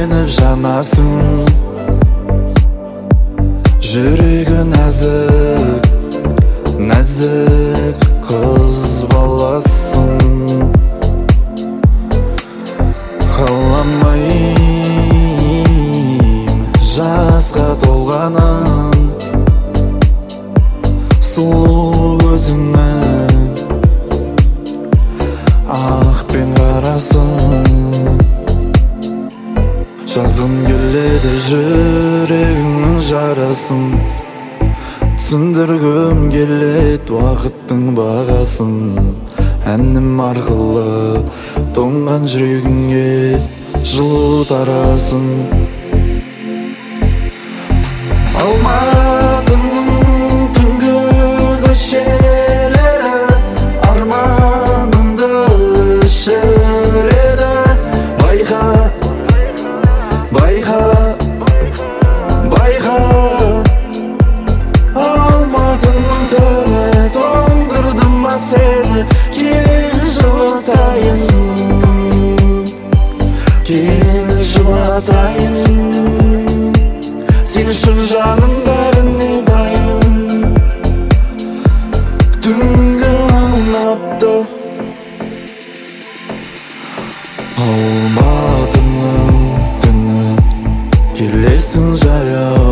сүйеніп жанасың. Жүрегі нәзік, нәзік қыз баласың. Қаламайым жасқа толғанын, сұлу көзіңнің ақ пен қарасын. Жазғым келеді жүрегімнің жарасын, түсіндіргім келеді уақыттың бағасын. Әнім арқылы тоңған жүрегіңе жылу тарасын. Алматының түнгі көшелері арманымды өшіреді. Байқа, байқа, байқа, Алматының түні тоңдырды ма сені? Кел жылытайын, кел жұбатайын. Сен үшін жаным бәріне дайын. Түнгі ұнатты Алматының түні, келесің жаяу,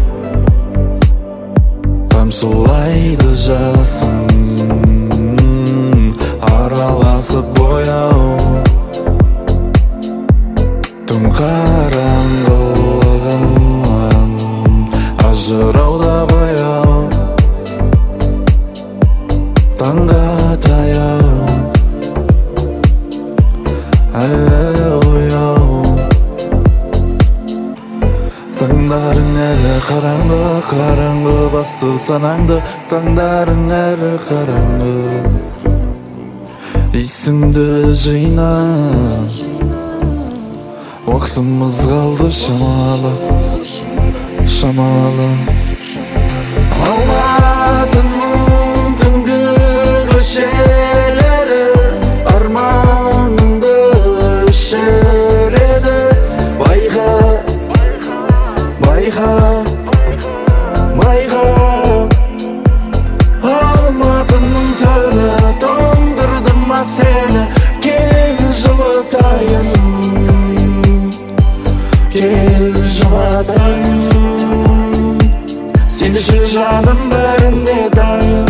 тамшылайды жасың, араласып бояу. Түн қараңғылығынан ажырауда баяу, таңға таяу, әлі ояу. Таңдарың әлі қараңғы, қараңғы басты санаңды. Таңдарың әлі қараңғы, есіңді жина, уақытымыз қалды шамалы, шамалы. Алматының түнгі көшелері арманыңды өшіреді. Байқа, байқа, байқа, Алматының түні тоңдырды ма сені? Кел жылытайын, кел жұбатайын. Сен үшін жаным бәріне дайын.